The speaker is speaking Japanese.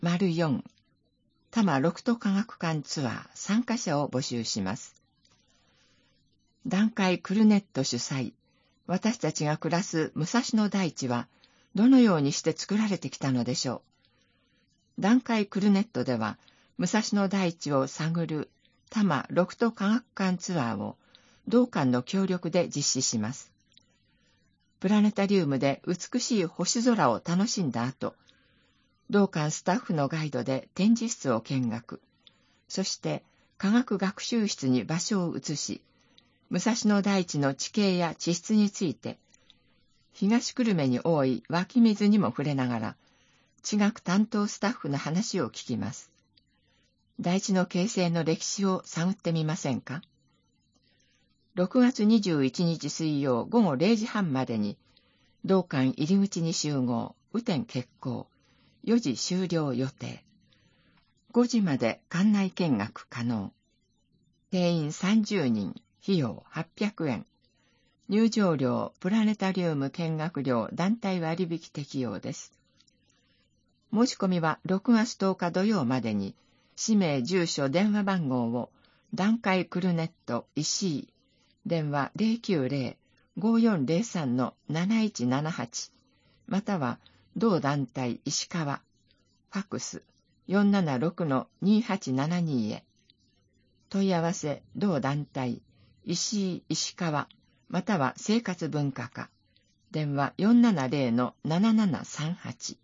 4多摩六都科学館ツアー参加者を募集します。団塊クルネット主催、私たちが暮らす武蔵野大地はどのようにして作られてきたのでしょう。団塊クルネットでは、武蔵野大地を探る多摩六都科学館ツアーを同館の協力で実施します。プラネタリウムで美しい星空を楽しんだ後、同館スタッフのガイドで展示室を見学、そして科学学習室に場所を移し、武蔵野大地の地形や地質について、東久留米に多い湧き水にも触れながら、地学担当スタッフの話を聞きます。大地の形成の歴史を探ってみませんか。6月21日水曜午後0時半までに、同館入り口に集合、雨天決行、4時終了予定。5時まで館内見学可能。定員30人、費用800円。入場料、プラネタリウム見学料団体割引適用です。申し込みは6月10日土曜までに、氏名、住所、電話番号を、団塊クルネット石井、電話 090-5403-7178、または、同団体石川、ファックス 476-2872 へ。問い合わせ、同団体石井石川、または生活文化課、電話 470-7738。